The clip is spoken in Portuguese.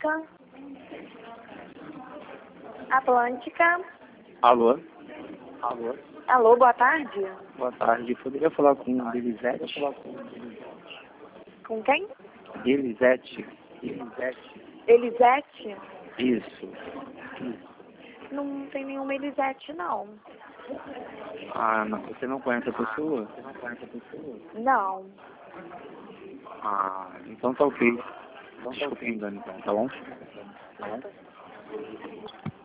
Atlântica. Atlântica. Alô? Alô? Alô, boa tarde. Boa tarde. Poderia falar com Elisete? Com quem? Elisete. Elisete. Elisete? Isso. Não tem nenhuma Elisete, não. Ah, não. Você não conhece a pessoa? Não. Ah, então tá ok. Desculpa o engano, então, tá bom? Tá bom?